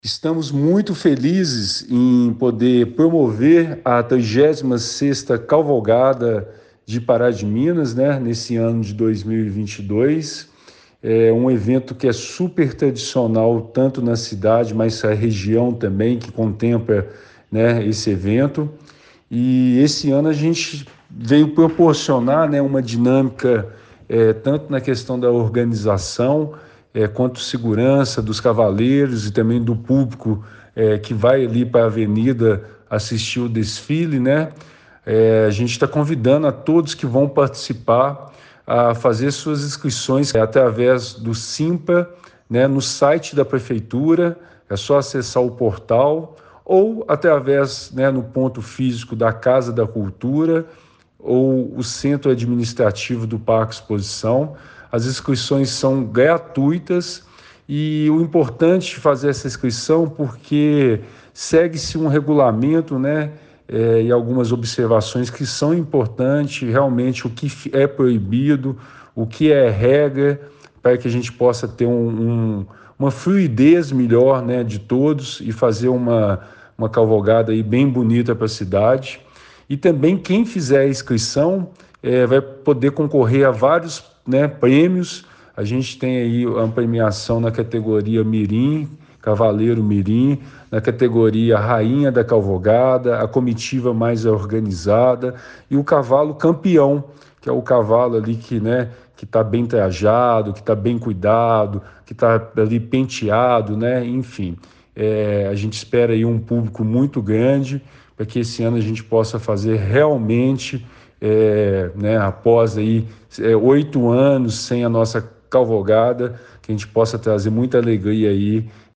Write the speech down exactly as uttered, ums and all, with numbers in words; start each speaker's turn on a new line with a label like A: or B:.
A: Estamos muito felizes em poder promover a trigésima sexta Cavalgada de Pará de Minas, né, nesse ano de dois mil e vinte e dois. É um evento que é super tradicional, tanto na cidade, mas a região também, que contempla, né, esse evento. E esse ano a gente veio proporcionar, né, uma dinâmica, é, tanto na questão da organização, é, quanto segurança dos cavaleiros e também do público, é, que vai ali para a avenida assistir o desfile, né? É, a gente está convidando a todos que vão participar a fazer suas inscrições, é, através do Simpa, né, no site da prefeitura. É só acessar o portal ou através, né, no ponto físico da Casa da Cultura ou o centro administrativo do Parque Exposição. As inscrições são gratuitas e o importante é fazer essa inscrição porque segue-se um regulamento, né, é, e algumas observações que são importantes, realmente o que é proibido, o que é regra, para que a gente possa ter um, um, uma fluidez melhor, né, de todos e fazer uma, uma cavalgada aí bem bonita para a cidade. E também quem fizer a inscrição é, vai poder concorrer a vários, né, prêmios. A gente tem aí uma premiação na categoria Mirim, Cavaleiro Mirim, na categoria Rainha da Cavalgada, a comitiva mais organizada e o cavalo campeão, que é o cavalo ali que, né, que está bem trajado, que está bem cuidado, que está ali penteado, né, enfim. É, a gente espera aí um público muito grande para que esse ano a gente possa fazer realmente, é, né, após aí é, oito anos sem a nossa cavalgada, que a gente possa trazer muita alegria aí